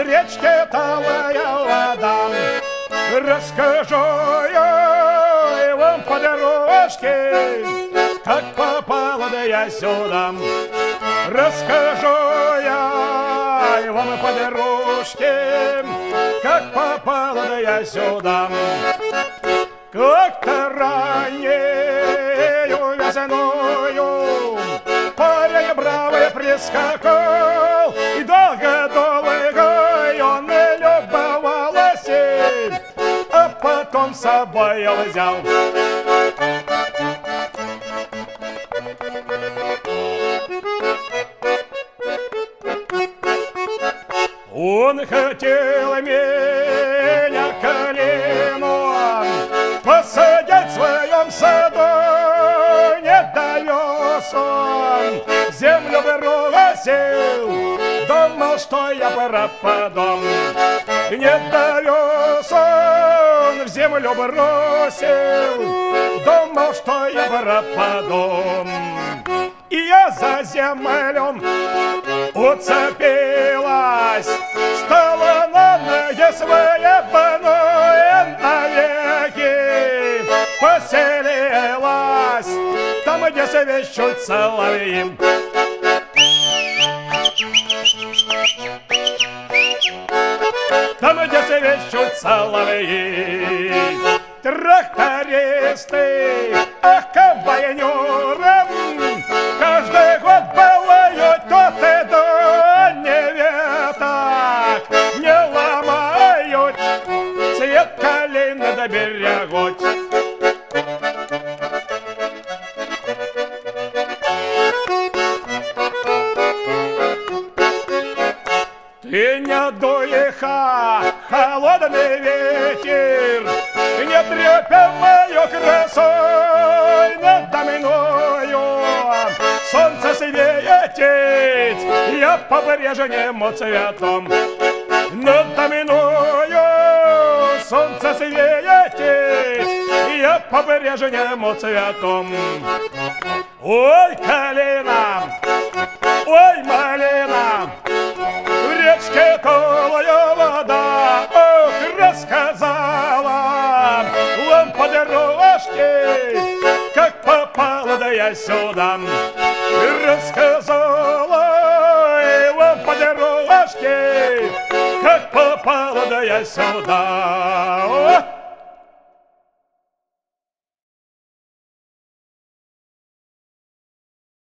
речке талая вода. Расскажу я вам по дорожке, как попала да я сюда. Расскажу я вам по дорожке, как попала да я сюда. Как-то раннею весною парень бравый прискакал, и долго-долго он любовался, а потом с собой взял. Он хотел меня коленом посадить в своем саду, не довез он, землю бросил, думал, что я пропаду. Не довез он, в землю бросил, думал, что я пропаду. И я за землю уцепилась, стала на ноги свои больное навеки, поселилась там, где свищут соловьи. Там, где свищут соловьи. Трактористы, ах, комбайнеры, каждый год бывают тут и до неветок, не ломают цвет калины да берегут. Ты не дуеха, холодный ветер, не трепи мою красой надо мною. Солнце светит, я по брежнему цветом. Надо мною солнце светит, я по брежнему цветом. Ой, калина, ой, малина, в речке талая вода, ох, рассказала вам по дорожке, как попала да я сюда. Рассказала вам по дорожке, как попала да я сюда.